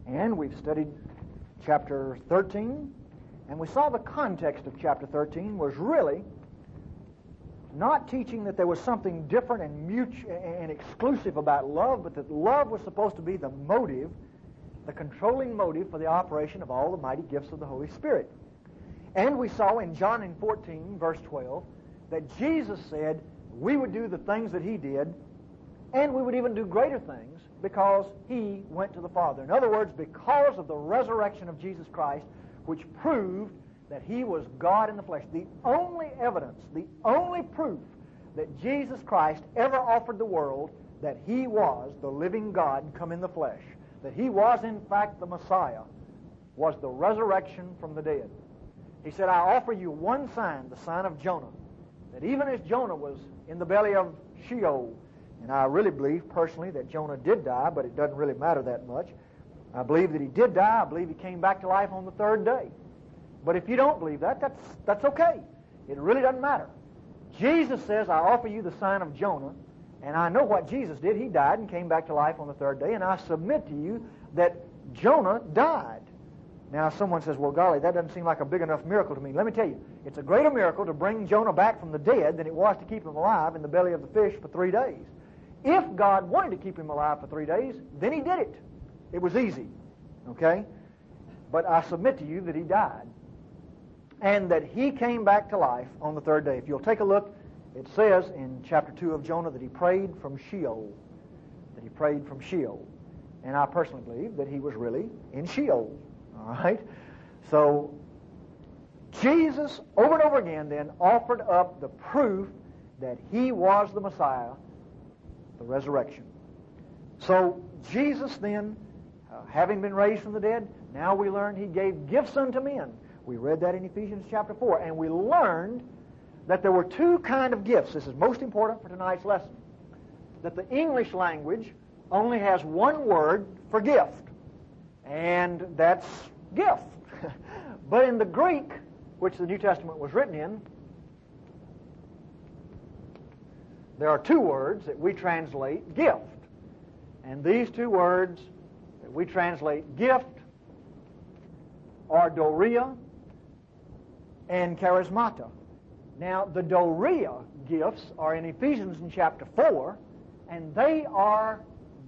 And we've studied chapter 13, and we saw the context of chapter 13 was really not teaching that there was something different and mutual and exclusive about love, but that love was supposed to be the motive, the controlling motive for the operation of all the mighty gifts of the Holy Spirit. And we saw in John 14, verse 12, that Jesus said we would do the things that He did, and we would even do greater things because He went to the Father. In other words, because of the resurrection of Jesus Christ, which proved that He was God in the flesh. The only evidence, the only proof that Jesus Christ ever offered the world that He was the living God come in the flesh, that He was in fact the Messiah, was the resurrection from the dead. He said, I offer you one sign, the sign of Jonah, that even as Jonah was in the belly of Sheol, and I really believe personally that Jonah did die, but it doesn't really matter that much. I believe that he did die. I believe he came back to life on the third day. But if you don't believe that, that's okay. It really doesn't matter. Jesus says, I offer you the sign of Jonah, and I know what Jesus did. He died and came back to life on the third day, and I submit to you that Jonah died. Now, someone says, well, golly, that doesn't seem like a big enough miracle to me. Let me tell you, it's a greater miracle to bring Jonah back from the dead than it was to keep him alive in the belly of the fish for 3 days. If God wanted to keep him alive for 3 days, then He did it. It was easy, okay? But I submit to you that he died and that he came back to life on the third day. If you'll take a look, it says in chapter 2 of Jonah that he prayed from Sheol. That he prayed from Sheol. And I personally believe that he was really in Sheol, all right? So Jesus, over and over again then, offered up the proof that He was the Messiah, the resurrection. So Jesus then, having been raised from the dead, now we learn He gave gifts unto men. We read that in Ephesians chapter 4. And we learned that there were two kinds of gifts. This is most important for tonight's lesson. That the English language only has one word for gift. And that's gift. But in the Greek, which the New Testament was written in, there are two words that we translate gift. And these two words that we translate gift are doria and charismata. Now, the doria gifts are in Ephesians in chapter 4, and they are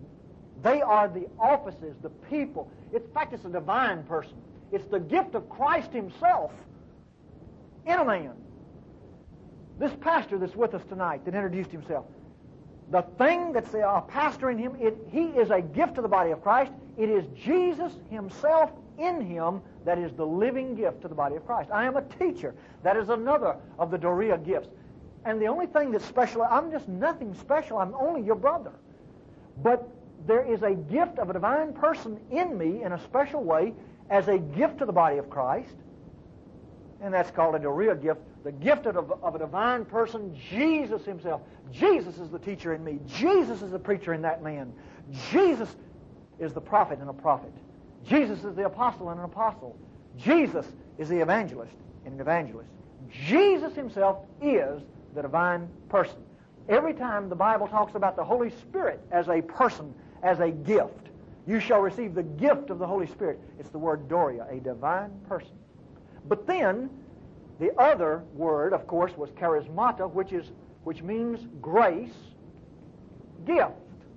the offices, the people. In fact, it's a divine person. It's the gift of Christ Himself in a man. This pastor that's with us tonight that introduced himself, the thing that's a pastor in him, he is a gift to the body of Christ. It is Jesus Himself in him that is the living gift to the body of Christ. I am a teacher. That is another of the Doria gifts. And the only thing that's special, I'm just nothing special. I'm only your brother. But there is a gift of a divine person in me in a special way as a gift to the body of Christ. And that's called a Doria gift. The gift of a divine person, Jesus Himself. Jesus is the teacher in me. Jesus is the preacher in that man. Jesus is the prophet in a prophet. Jesus is the apostle in an apostle. Jesus is the evangelist in an evangelist. Jesus Himself is the divine person. Every time the Bible talks about the Holy Spirit as a person, as a gift, you shall receive the gift of the Holy Spirit. It's the word Doria, a divine person. But then, the other word, of course, was charismata, which means grace, gift.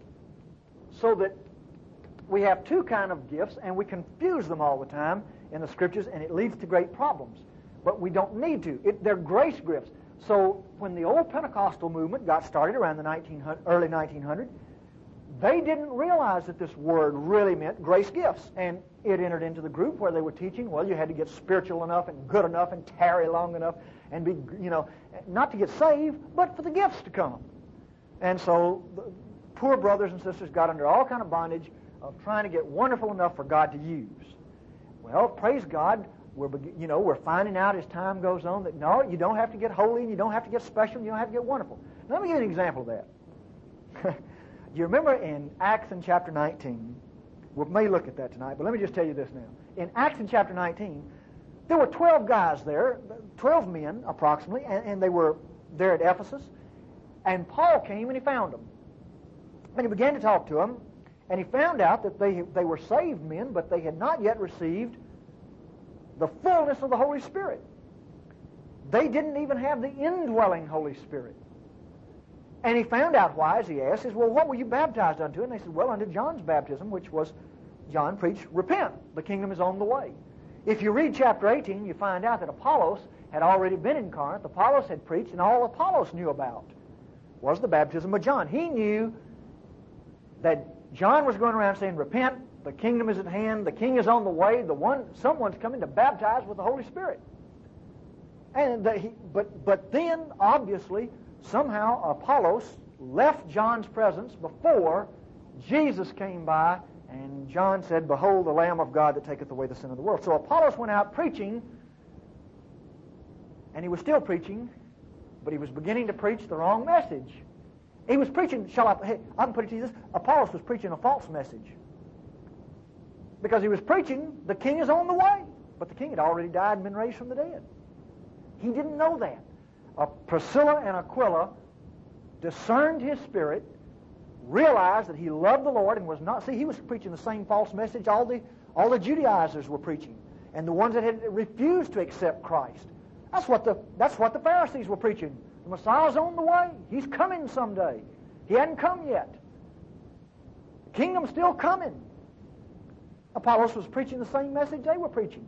So that we have two kinds of gifts, and we confuse them all the time in the Scriptures, and it leads to great problems. But we don't need to. They're grace gifts. So when the old Pentecostal movement got started around the early 1900s, they didn't realize that this word really meant grace gifts. And it entered into the group where they were teaching, well, you had to get spiritual enough and good enough and tarry long enough and be, not to get saved, but for the gifts to come. And so the poor brothers and sisters got under all kind of bondage of trying to get wonderful enough for God to use. Well, praise God, we're finding out as time goes on that no, you don't have to get holy and you don't have to get special and you don't have to get wonderful. Let me give you an example of that. Do you remember in Acts in chapter 19, we may look at that tonight, but let me just tell you this now. In Acts in chapter 19, there were 12 guys there, 12 men approximately, and they were there at Ephesus. And Paul came and he found them. And he began to talk to them. And he found out that they were saved men, but they had not yet received the fullness of the Holy Spirit. They didn't even have the indwelling Holy Spirit. And he found out why, as he asked, well, what were you baptized unto? And they said, well, unto John's baptism, which was, John preached, repent, the kingdom is on the way. If you read chapter 18, you find out that Apollos had already been in Corinth. Apollos had preached, and all Apollos knew about was the baptism of John. He knew that John was going around saying, repent, the kingdom is at hand, the king is on the way, someone's coming to baptize with the Holy Spirit. And but then, obviously, somehow Apollos left John's presence before Jesus came by, and John said, behold, the Lamb of God that taketh away the sin of the world. So Apollos went out preaching, and he was still preaching, but he was beginning to preach the wrong message. He was preaching, I can put it to you this, Apollos was preaching a false message. Because he was preaching, the king is on the way. But the king had already died and been raised from the dead. He didn't know that. Priscilla and Aquila discerned his spirit, realized that he loved the Lord and was not... See, he was preaching the same false message all the Judaizers were preaching, and the ones that had refused to accept Christ. That's what the Pharisees were preaching. The Messiah's on the way. He's coming someday. He hadn't come yet. The kingdom's still coming. Apollos was preaching the same message they were preaching.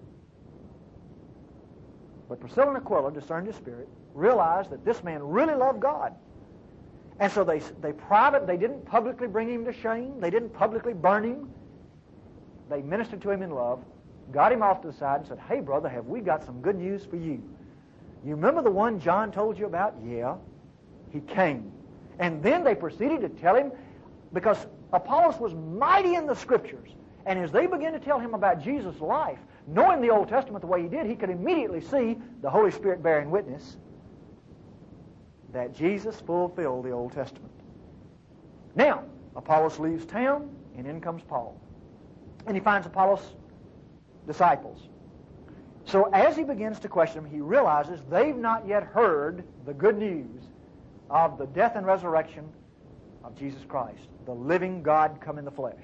But Priscilla and Aquila discerned his spirit, realized that this man really loved God. And so they didn't publicly bring him to shame. They didn't publicly burn him. They ministered to him in love, got him off to the side and said, hey, brother, have we got some good news for you? You remember the one John told you about? Yeah, he came. And then they proceeded to tell him, because Apollos was mighty in the Scriptures, and as they began to tell him about Jesus' life, knowing the Old Testament the way he did, he could immediately see the Holy Spirit bearing witness that Jesus fulfilled the Old Testament. Now, Apollos leaves town, and in comes Paul. And he finds Apollos' disciples. So as he begins to question them, he realizes they've not yet heard the good news of the death and resurrection of Jesus Christ, the living God come in the flesh.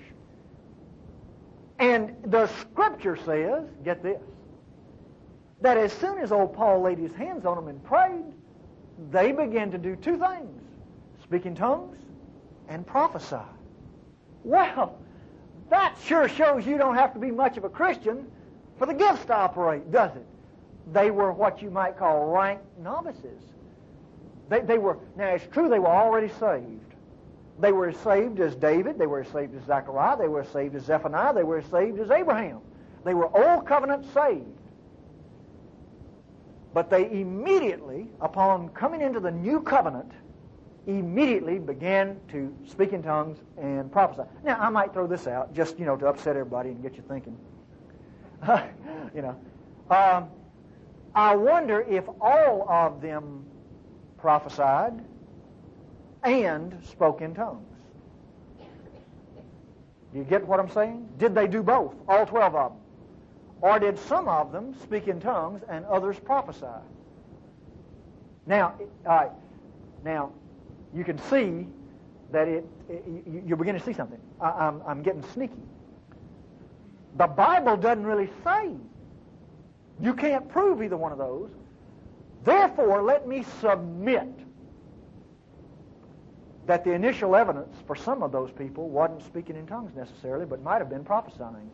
And the Scripture says, get this, that as soon as old Paul laid his hands on them and prayed, they began to do two things, speak in tongues and prophesy. Well, that sure shows you don't have to be much of a Christian for the gifts to operate, does it? They were what you might call rank novices. They were, now it's true they were already saved. They were as saved as David, they were as saved as Zechariah, they were as saved as Zephaniah, they were as saved as Abraham. They were Old Covenant saved. But they immediately, upon coming into the New Covenant, immediately began to speak in tongues and prophesy. Now, I might throw this out, just, to upset everybody and get you thinking. I wonder if all of them prophesied and spoke in tongues. Do you get what I'm saying? Did they do both, all 12 of them? Or did some of them speak in tongues and others prophesy? Now, you can see that you're beginning to see something. I'm getting sneaky. The Bible doesn't really say. You can't prove either one of those. Therefore, let me submit that the initial evidence for some of those people wasn't speaking in tongues necessarily, but might have been prophesying.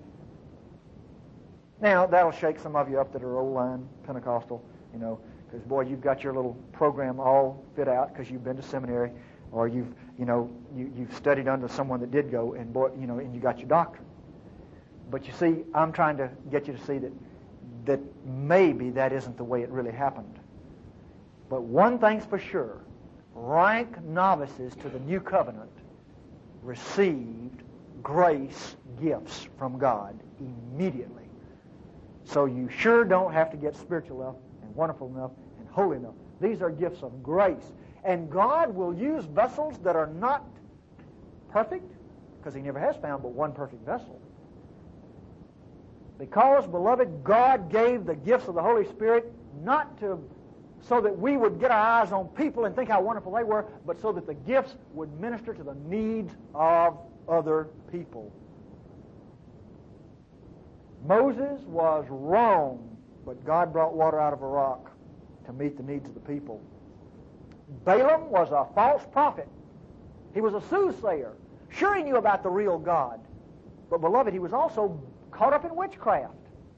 Now, that'll shake some of you up that are old-line Pentecostal, because, boy, you've got your little program all fit out because you've been to seminary, or you've studied under someone that did go, and, boy, and you got your doctrine. But you see, I'm trying to get you to see that maybe that isn't the way it really happened. But one thing's for sure, rank novices to the new covenant received grace gifts from God immediately. So you sure don't have to get spiritual enough and wonderful enough and holy enough. These are gifts of grace. And God will use vessels that are not perfect, because He never has found but one perfect vessel. Because, beloved, God gave the gifts of the Holy Spirit not to so that we would get our eyes on people and think how wonderful they were, but so that the gifts would minister to the needs of other people. Moses was wrong, but God brought water out of a rock to meet the needs of the people. Balaam was a false prophet. He was a soothsayer. Sure, he knew about the real God. But, beloved, he was also caught up in witchcraft.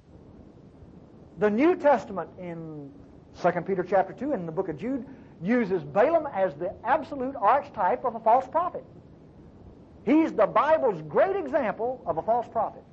The New Testament in 2 Peter chapter 2 and in the book of Jude uses Balaam as the absolute archetype of a false prophet. He's the Bible's great example of a false prophet.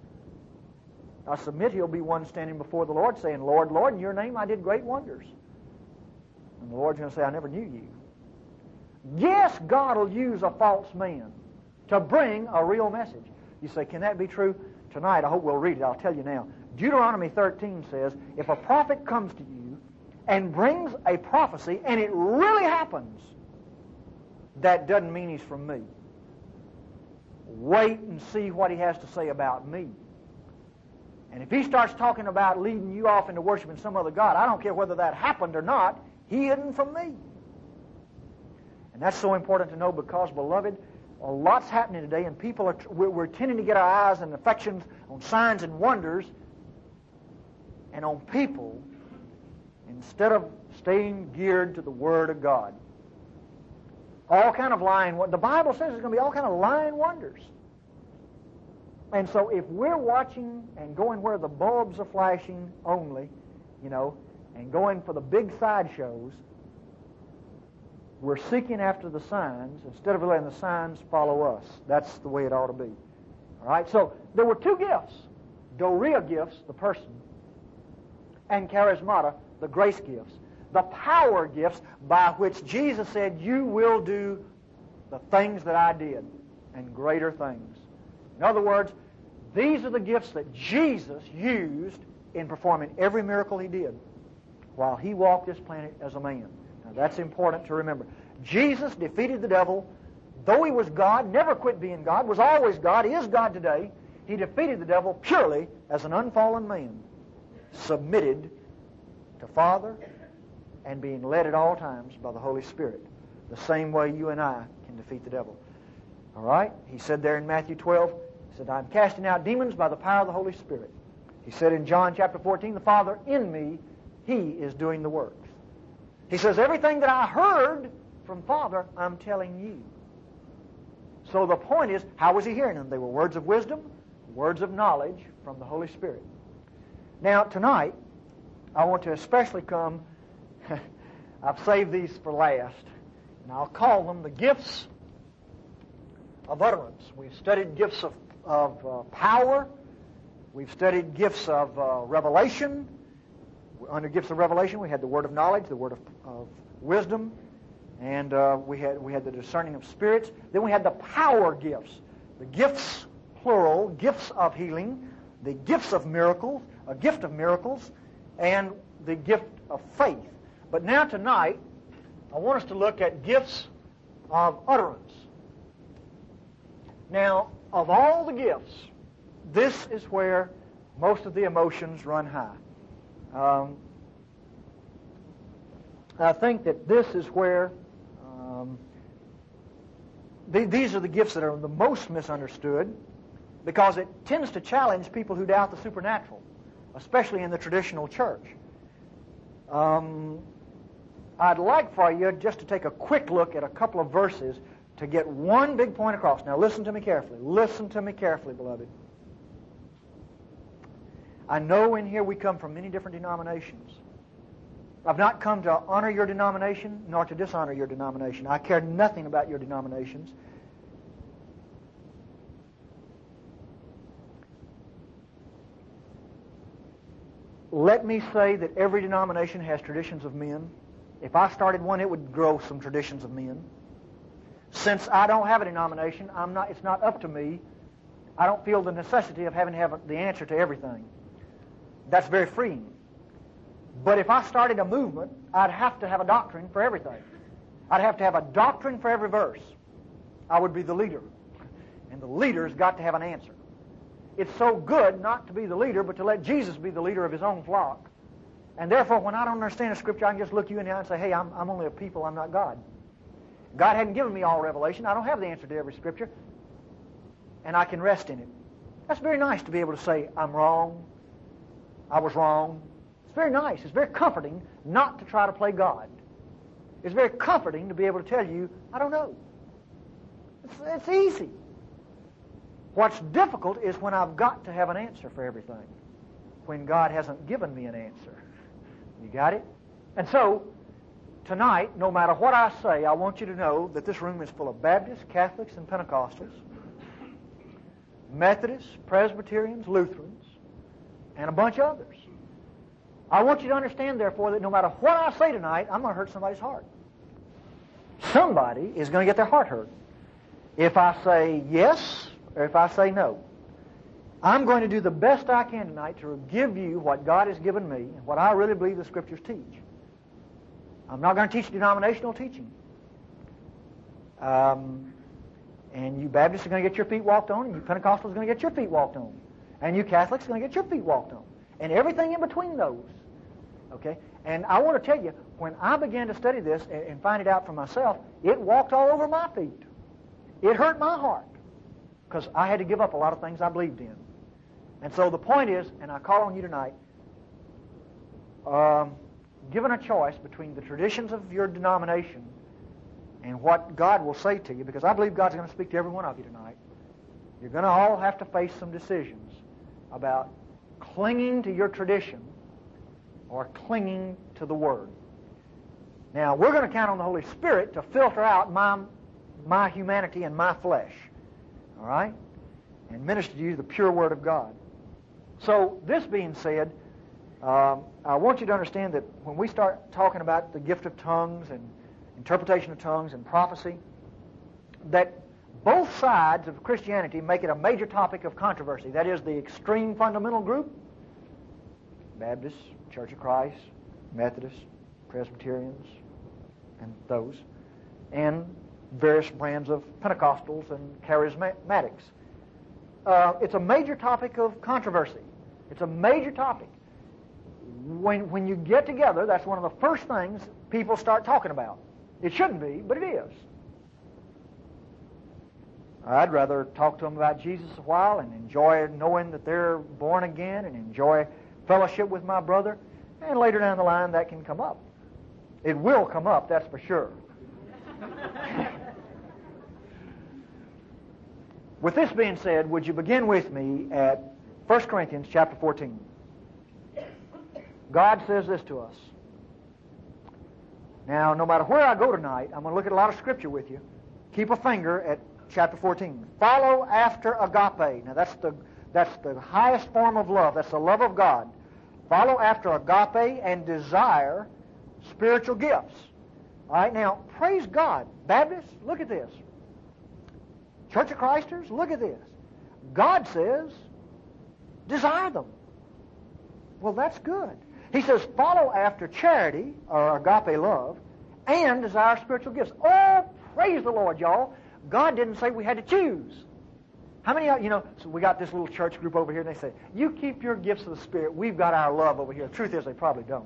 I submit he'll be one standing before the Lord saying, Lord, Lord, in your name I did great wonders. And the Lord's going to say, I never knew you. Yes, God will use a false man to bring a real message. You say, can that be true? Tonight, I hope we'll read it. I'll tell you now. Deuteronomy 13 says, if a prophet comes to you and brings a prophecy, and it really happens, that doesn't mean he's from me. Wait and see what he has to say about me. And if he starts talking about leading you off into worshiping some other god, I don't care whether that happened or not, he isn't from me. And that's so important to know because, beloved, a lot's happening today, and people we're tending to get our eyes and affections on signs and wonders and on people instead of staying geared to the Word of God. All kind of lying. The Bible says there's going to be all kind of lying wonders. And so if we're watching and going where the bulbs are flashing only, and going for the big sideshows, we're seeking after the signs instead of letting the signs follow us. That's the way it ought to be. All right? So there were two gifts. Dorea gifts, the person, and charismata, the grace gifts. The power gifts by which Jesus said, you will do the things that I did and greater things. In other words, these are the gifts that Jesus used in performing every miracle he did while he walked this planet as a man. Now that's important to remember. Jesus defeated the devil. Though he was God, never quit being God, was always God, is God today. He defeated the devil purely as an unfallen man, submitted to Father and being led at all times by the Holy Spirit, the same way you and I can defeat the devil. All right? He said there in Matthew 12, he said, I'm casting out demons by the power of the Holy Spirit. He said in John chapter 14, the Father in me, He is doing the works. He says, everything that I heard from Father, I'm telling you. So the point is, how was he hearing them? They were words of wisdom, words of knowledge from the Holy Spirit. Now, tonight, I want to especially come, I've saved these for last, and I'll call them the gifts of utterance. We've studied gifts of power. We've studied gifts of revelation. Under gifts of revelation, we had the word of knowledge, the word of wisdom, and we had the discerning of spirits. Then we had the power gifts, the gifts, plural, gifts of healing, the gifts of miracles, a gift of miracles, and the gift of faith. But now tonight, I want us to look at gifts of utterance. Now, of all the gifts, this is where most of the emotions run high. I think that this is where these are the gifts that are the most misunderstood because it tends to challenge people who doubt the supernatural, especially in the traditional church. I'd like for you just to take a quick look at a couple of verses to get one big point across. Now listen to me carefully. Listen to me carefully, beloved. I know in here we come from many different denominations. I've not come to honor your denomination nor to dishonor your denomination. I care nothing about your denominations. Let me say that every denomination has traditions of men. If I started one, it would grow some traditions of men. Since I don't have a denomination, it's not up to me. I don't feel the necessity of having to have the answer to everything. That's very freeing. But if I started a movement, I'd have to have a doctrine for everything. I'd have to have a doctrine for every verse. I would be the leader. And the leader's got to have an answer. It's so good not to be the leader, but to let Jesus be the leader of his own flock. And therefore, when I don't understand the Scripture, I can just look you in the eye and say, hey, I'm only a people, I'm not God. God hadn't given me all revelation. I don't have the answer to every Scripture. And I can rest in it. That's very nice to be able to say, I'm wrong, I was wrong. It's very nice. It's very comforting not to try to play God. It's very comforting to be able to tell you, I don't know. It's easy. What's difficult is when I've got to have an answer for everything, when God hasn't given me an answer. You got it? And so, tonight, no matter what I say, I want you to know that this room is full of Baptists, Catholics, and Pentecostals, Methodists, Presbyterians, Lutherans, and a bunch of others. I want you to understand, therefore, that no matter what I say tonight, I'm going to hurt somebody's heart. Somebody is going to get their heart hurt. If I say yes, or if I say no. I'm going to do the best I can tonight to give you what God has given me and what I really believe the Scriptures teach. I'm not going to teach denominational teaching. And you Baptists are going to get your feet walked on, and you Pentecostals are going to get your feet walked on. And you Catholics are going to get your feet walked on. And everything in between those. Okay? And I want to tell you, when I began to study this and find it out for myself, it walked all over my feet. It hurt my heart. Because I had to give up a lot of things I believed in. And so the point is, and I call on you tonight, given a choice between the traditions of your denomination and what God will say to you, because I believe God's going to speak to every one of you tonight, you're going to all have to face some decisions about clinging to your tradition or clinging to the Word. Now, we're going to count on the Holy Spirit to filter out my humanity and my flesh. All right? And minister to you the pure Word of God. So, this being said, I want you to understand that when we start talking about the gift of tongues and interpretation of tongues and prophecy, that both sides of Christianity make it a major topic of controversy. That is, the extreme fundamental group, Baptists, Church of Christ, Methodists, Presbyterians, and those, and various brands of Pentecostals and charismatics. It's a major topic of controversy. It's a major topic. When you get together, that's one of the first things people start talking about. It shouldn't be, but it is. I'd rather talk to them about Jesus a while and enjoy knowing that they're born again and enjoy fellowship with my brother, and later down the line that can come up. It will come up, that's for sure. With this being said, would you begin with me at 1 Corinthians chapter 14. God says this to us. Now, no matter where I go tonight, I'm going to look at a lot of Scripture with you. Keep a finger at chapter 14. Follow after agape. Now, that's the highest form of love. That's the love of God. Follow after agape and desire spiritual gifts. All right, now, praise God. Baptists, look at this. Church of Christers, look at this. God says, desire them. Well, that's good. He says, follow after charity, or agape love, and desire spiritual gifts. Oh, praise the Lord, y'all. God didn't say we had to choose. How many of you know, so we got this little church group over here, and they say, you keep your gifts of the Spirit, we've got our love over here. The truth is, they probably don't.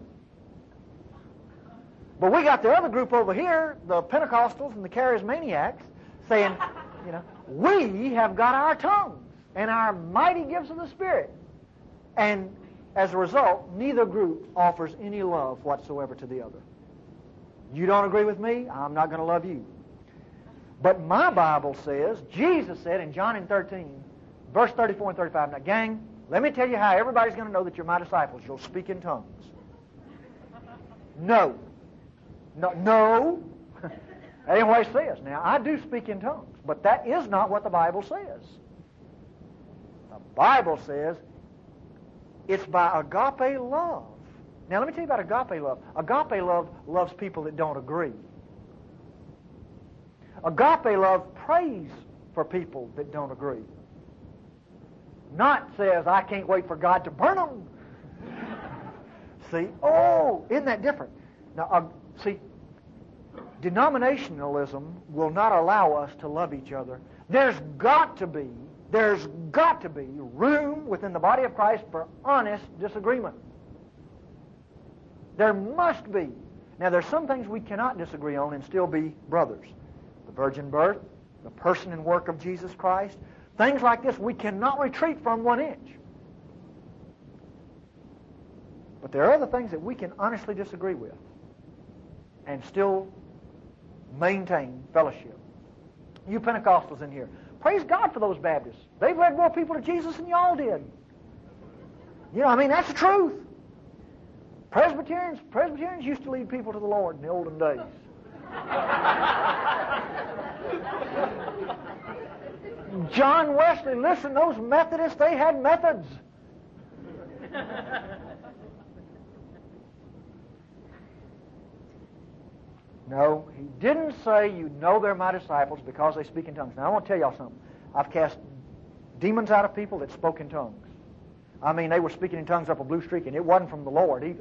But we got the other group over here, the Pentecostals and the charismaniacs, saying, you know, we have got our tongues and our mighty gifts of the Spirit. And as a result, neither group offers any love whatsoever to the other. You don't agree with me, I'm not going to love you. But my Bible says, Jesus said in John 13, verse 34 and 35, now gang, let me tell you how everybody's going to know that you're my disciples. You'll speak in tongues. No. That ain't what it says. Now, I do speak in tongues, but that is not what the Bible says. The Bible says it's by agape love. Now, let me tell you about agape love. Agape love loves people that don't agree. Agape love prays for people that don't agree. Not says, I can't wait for God to burn them. See? Oh, isn't that different? Now, see, denominationalism will not allow us to love each other. There's got to be room within the body of Christ for honest disagreement. There must be. Now, there's some things we cannot disagree on and still be brothers. The virgin birth, the person and work of Jesus Christ, things like this we cannot retreat from 1 inch. But there are other things that we can honestly disagree with and still maintain fellowship. You Pentecostals in here, praise God for those Baptists. They've led more people to Jesus than y'all did. You know, I mean, that's the truth. Presbyterians used to lead people to the Lord in the olden days. John Wesley, listen, those Methodists, they had methods. No, he didn't say you know they're my disciples because they speak in tongues. Now, I want to tell y'all something. I've cast demons out of people that spoke in tongues. I mean, they were speaking in tongues up a blue streak, and it wasn't from the Lord either.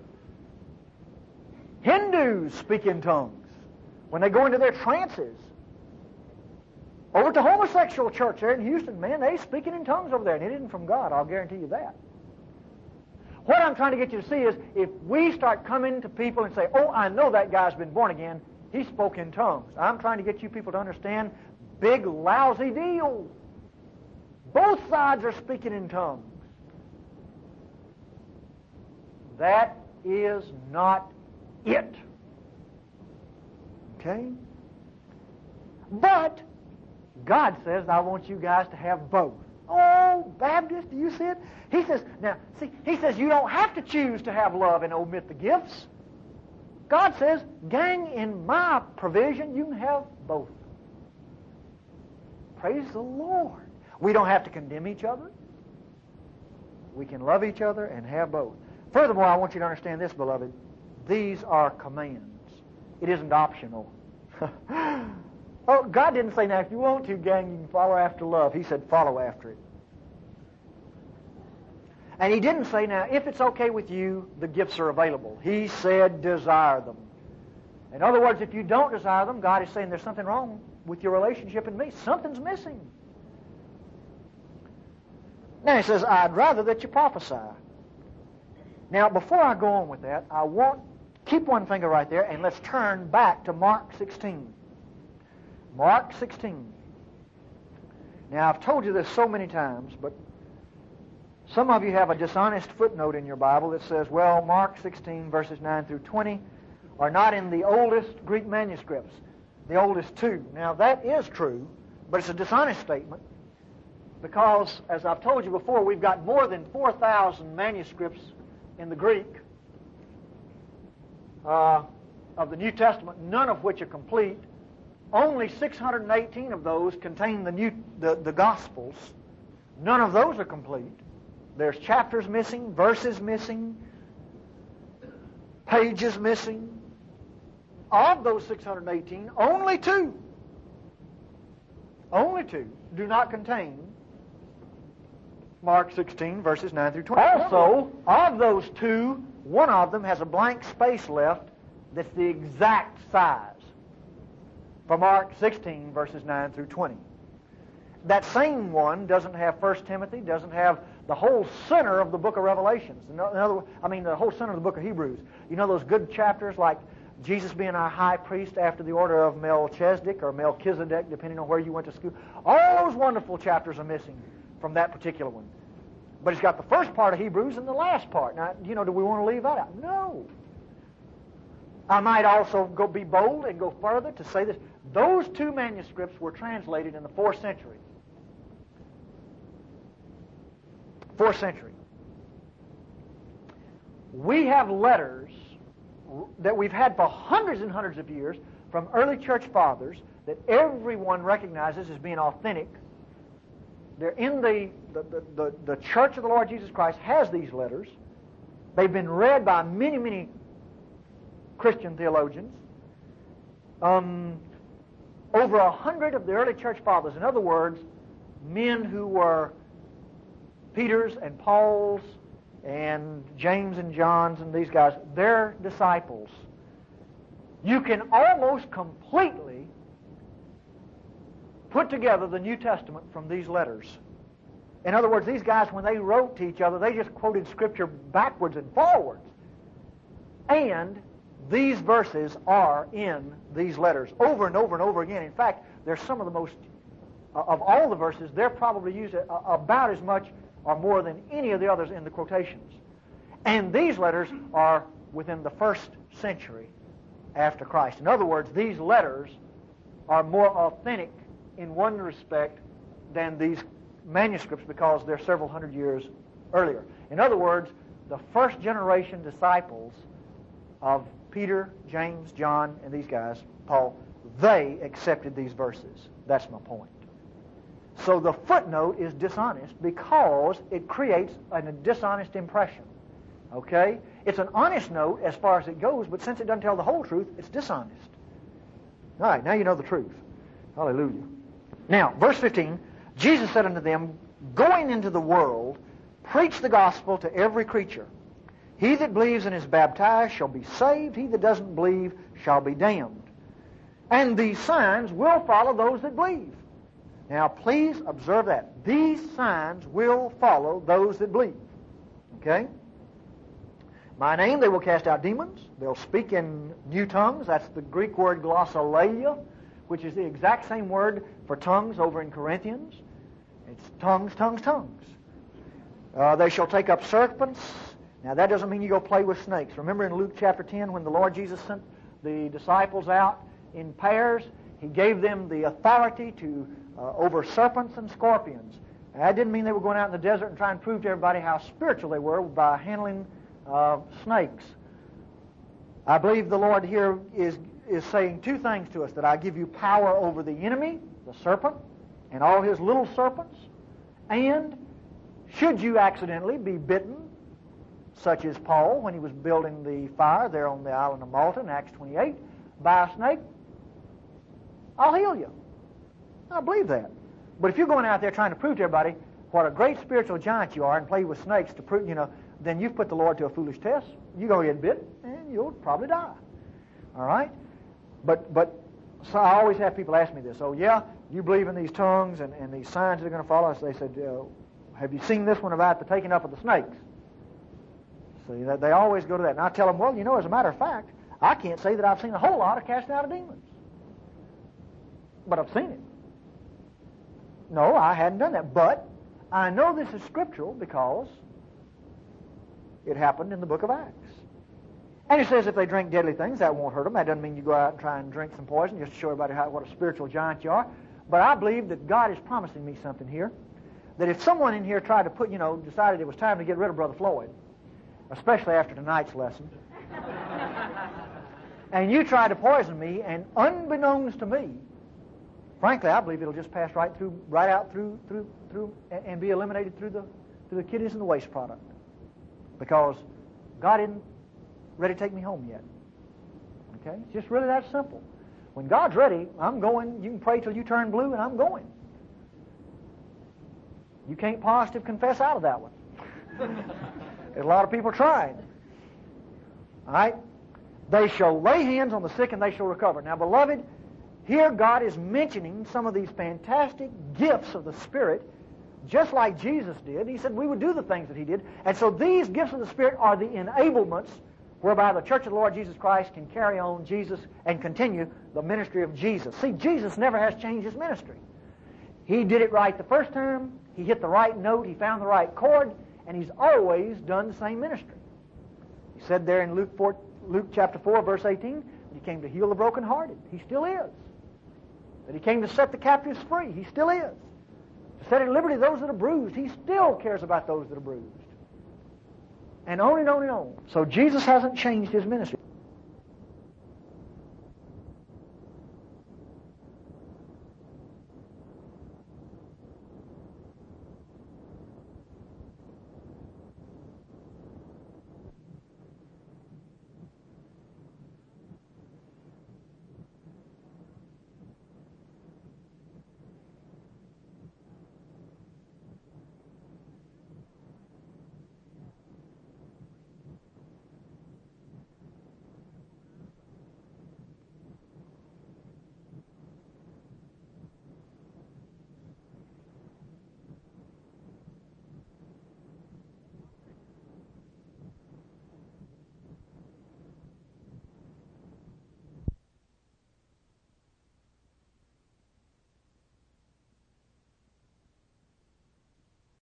Hindus speak in tongues when they go into their trances. Over at the homosexual church there in Houston, man, they speaking in tongues over there, and it isn't from God, I'll guarantee you that. What I'm trying to get you to see is, if we start coming to people and say, oh, I know that guy's been born again, he spoke in tongues. I'm trying to get you people to understand, big, lousy deal. Both sides are speaking in tongues. That is not it. Okay? But God says, I want you guys to have both. Oh, Baptist, do you see it? He says, now, see, he says you don't have to choose to have love and omit the gifts. God says, gang, in my provision, you can have both. Praise the Lord. We don't have to condemn each other. We can love each other and have both. Furthermore, I want you to understand this, beloved. These are commands. It isn't optional. Oh, God didn't say, now, if you want to, gang, you can follow after love. He said, follow after it. And he didn't say, now, if it's okay with you, the gifts are available. He said, desire them. In other words, if you don't desire them, God is saying there's something wrong with your relationship and me. Something's missing. Now he says, I'd rather that you prophesy. Now, before I go on with that, I want, keep one finger right there, and let's turn back to Mark 16. Mark 16. Now, I've told you this so many times, but some of you have a dishonest footnote in your Bible that says, well, Mark 16, verses 9 through 20, are not in the oldest Greek manuscripts, the oldest two. Now, that is true, but it's a dishonest statement because, as I've told you before, we've got more than 4,000 manuscripts in the Greek of the New Testament, none of which are complete. Only 618 of those contain the Gospels. None of those are complete. There's chapters missing, verses missing, pages missing. Of those 618, only two do not contain Mark 16, verses 9 through 20. Also, of those two, one of them has a blank space left that's the exact size for Mark 16, verses 9 through 20. That same one doesn't have 1 Timothy, doesn't have the whole center of the book of Revelations. The whole center of the book of Hebrews. You know those good chapters like Jesus being our high priest after the order of Melchizedek or Melchizedek, depending on where you went to school. All those wonderful chapters are missing from that particular one. But it's got the first part of Hebrews and the last part. Now, do we want to leave that out? No. I might also be bold and go further to say this. Those two manuscripts were translated in the 4th century. 4th century. We have letters that we've had for hundreds and hundreds of years from early church fathers that everyone recognizes as being authentic. They're in the Church of the Lord Jesus Christ has these letters. They've been read by many, many Christian theologians. Over 100 of the early church fathers, in other words, men who were Peter's and Paul's and James and John's and these guys, they're disciples. You can almost completely put together the New Testament from these letters. In other words, these guys, when they wrote to each other, they just quoted Scripture backwards and forwards. And these verses are in these letters over and over and over again. In fact, they're some of the most, of all the verses, they're probably used about as much or more than any of the others in the quotations. And these letters are within the 1st century after Christ. In other words, these letters are more authentic in one respect than these manuscripts because they're several hundred years earlier. In other words, the first generation disciples of Peter, James, John, and these guys, Paul, they accepted these verses. That's my point. So the footnote is dishonest because it creates a dishonest impression. Okay? It's an honest note as far as it goes, but since it doesn't tell the whole truth, it's dishonest. All right, now you know the truth. Hallelujah. Now, verse 15, Jesus said unto them, going into the world, preach the gospel to every creature. He that believes and is baptized shall be saved. He that doesn't believe shall be damned. And these signs will follow those that believe. Now, please observe that. These signs will follow those that believe. Okay? My name, they will cast out demons. They'll speak in new tongues. That's the Greek word glossolalia, which is the exact same word for tongues over in Corinthians. It's tongues, tongues, tongues. They shall take up serpents. Now, that doesn't mean you go play with snakes. Remember in Luke chapter 10 when the Lord Jesus sent the disciples out in pairs, He gave them the authority to over serpents and scorpions. And that didn't mean they were going out in the desert and trying to prove to everybody how spiritual they were by handling snakes. I believe the Lord here is saying two things to us, that I give you power over the enemy, the serpent, and all his little serpents, and should you accidentally be bitten, such as Paul when he was building the fire there on the island of Malta in Acts 28, by a snake, I'll heal you. I believe that. But if you're going out there trying to prove to everybody what a great spiritual giant you are and play with snakes to prove, then you've put the Lord to a foolish test. You're going to get bit, and you'll probably die. All right? But so I always have people ask me this. Oh, yeah, you believe in these tongues and these signs that are going to follow us? They said, have you seen this one about the taking up of the snakes? See, they always go to that. And I tell them, well, as a matter of fact, I can't say that I've seen a whole lot of casting out of demons. But I've seen it. No, I hadn't done that. But I know this is scriptural because it happened in the book of Acts. And it says if they drink deadly things, that won't hurt them. That doesn't mean you go out and try and drink some poison just to show everybody what a spiritual giant you are. But I believe that God is promising me something here. That if someone in here tried to decided it was time to get rid of Brother Floyd, especially after tonight's lesson, and you try to poison me, and unbeknownst to me, frankly, I believe it'll just pass right out through, and be eliminated through the kidneys and the waste product. Because God isn't ready to take me home yet. Okay? It's just really that simple. When God's ready, I'm going. You can pray till you turn blue, and I'm going. You can't positive confess out of that one. There's a lot of people trying. All right? They shall lay hands on the sick, and they shall recover. Now, beloved, here God is mentioning some of these fantastic gifts of the Spirit, just like Jesus did. He said we would do the things that He did. And so these gifts of the Spirit are the enablements whereby the Church of the Lord Jesus Christ can carry on Jesus and continue the ministry of Jesus. See, Jesus never has changed His ministry. He did it right the first time. He hit the right note. He found the right chord. And He's always done the same ministry. He said there in Luke chapter 4, verse 18, that He came to heal the brokenhearted. He still is. That He came to set the captives free. He still is. To set at liberty those that are bruised. He still cares about those that are bruised. And on and on and on. So Jesus hasn't changed His ministry.